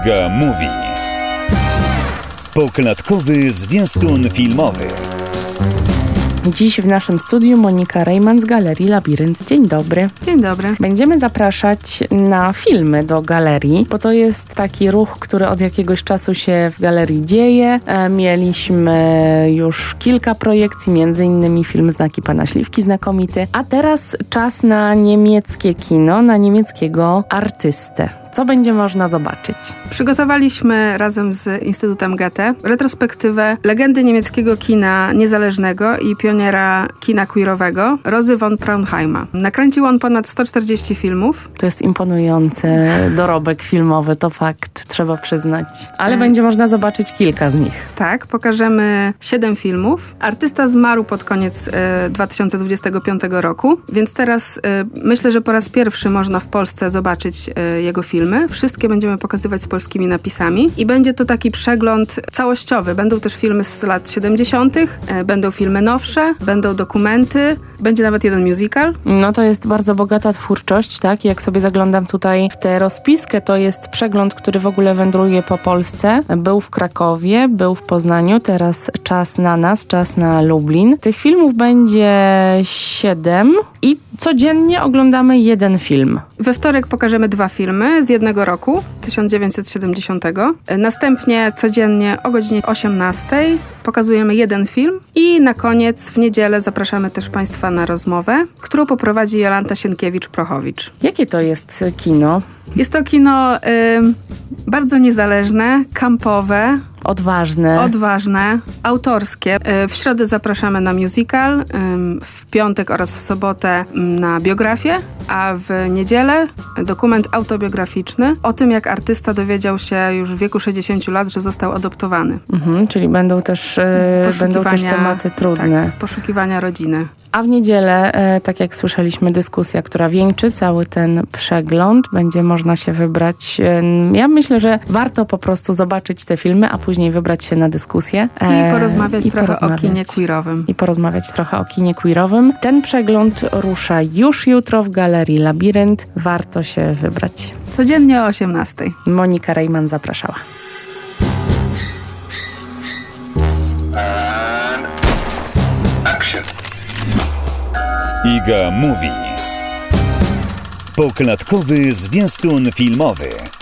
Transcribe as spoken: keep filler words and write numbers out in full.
Iga Mówi. Poklatkowy zwiastun filmowy. Dziś w naszym studiu Monika Rejman z Galerii Labirynt. Dzień dobry. Dzień dobry. Będziemy zapraszać na filmy do galerii, bo to jest taki ruch, który od jakiegoś czasu się w galerii dzieje. E, mieliśmy już kilka projekcji, między innymi film Znaki Pana Śliwki, znakomity. A teraz czas na niemieckie kino, na niemieckiego artystę. Co będzie można zobaczyć? Przygotowaliśmy razem z Instytutem Goethe retrospektywę legendy niemieckiego kina niezależnego i pioniera kina queerowego Rosy von Praunheima. Nakręcił on ponad sto czterdzieści filmów. To jest imponujący dorobek filmowy, to fakt, trzeba przyznać. Ale e... będzie można zobaczyć kilka z nich. Tak, pokażemy siedem filmów. Artysta zmarł pod koniec e, dwa tysiące dwudziestego piątego roku, więc teraz e, myślę, że po raz pierwszy można w Polsce zobaczyć e, jego filmy. Wszystkie będziemy pokazywać z polskimi napisami i będzie to taki przegląd całościowy. Będą też filmy z lat siedemdziesiątych, e, będą filmy nowsze, będą dokumenty, będzie nawet jeden musical. No to jest bardzo bogata twórczość, tak? Jak sobie zaglądam tutaj w tę rozpiskę, to jest przegląd, który w ogóle wędruje po Polsce. Był w Krakowie, był w Poznaniu, teraz czas na nas, czas na Lublin. Tych filmów będzie siedem i codziennie oglądamy jeden film. We wtorek pokażemy dwa filmy z jednego roku, tysiąc dziewięćset siedemdziesiątego. Następnie codziennie o godzinie osiemnastej pokazujemy jeden film i na koniec w niedzielę zapraszamy też Państwa na rozmowę, którą poprowadzi Jolanta Sienkiewicz-Prochowicz. Jakie to jest kino? Jest to kino y, bardzo niezależne, kampowe, Odważne. Odważne, autorskie. W środę zapraszamy na musical, w piątek oraz w sobotę na biografię, a w niedzielę dokument autobiograficzny o tym, jak artysta dowiedział się już w wieku sześćdziesięciu lat, że został adoptowany. Mhm, czyli będą też, będą też tematy trudne. Tak, poszukiwania rodziny. A w niedzielę, e, tak jak słyszeliśmy, dyskusja, która wieńczy cały ten przegląd. Będzie można się wybrać. E, ja myślę, że warto po prostu zobaczyć te filmy, a później wybrać się na dyskusję. E, I porozmawiać i trochę porozmawiać, o kinie queerowym. I porozmawiać trochę o kinie queerowym. Ten przegląd rusza już jutro w Galerii Labirynt. Warto się wybrać. Codziennie o osiemnastej. Monika Rejman zapraszała. Iga Mówi. Poklatkowy zwiastun filmowy.